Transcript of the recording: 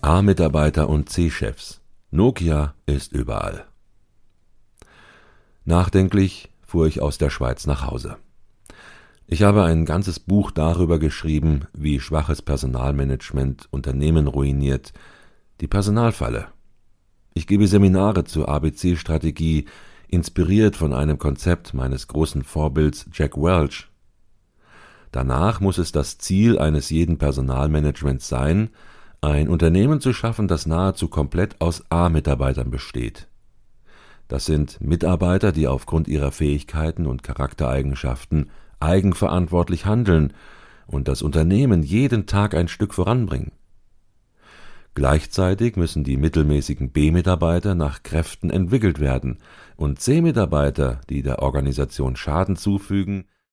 A-Mitarbeiter und C-Chefs. Nokia ist überall. Nachdenklich fuhr ich aus der Schweiz nach Hause. Ich habe ein ganzes Buch darüber geschrieben, wie schwaches Personalmanagement Unternehmen ruiniert, die Personalfalle. Ich gebe Seminare zur ABC-Strategie, inspiriert von einem Konzept meines großen Vorbilds Jack Welch. Danach muss es das Ziel eines jeden Personalmanagements sein, ein Unternehmen zu schaffen, das nahezu komplett aus A-Mitarbeitern besteht. Das sind Mitarbeiter, die aufgrund ihrer Fähigkeiten und Charaktereigenschaften eigenverantwortlich handeln und das Unternehmen jeden Tag ein Stück voranbringen. Gleichzeitig müssen die mittelmäßigen B-Mitarbeiter nach Kräften entwickelt werden und C-Mitarbeiter, die der Organisation Schaden zufügen,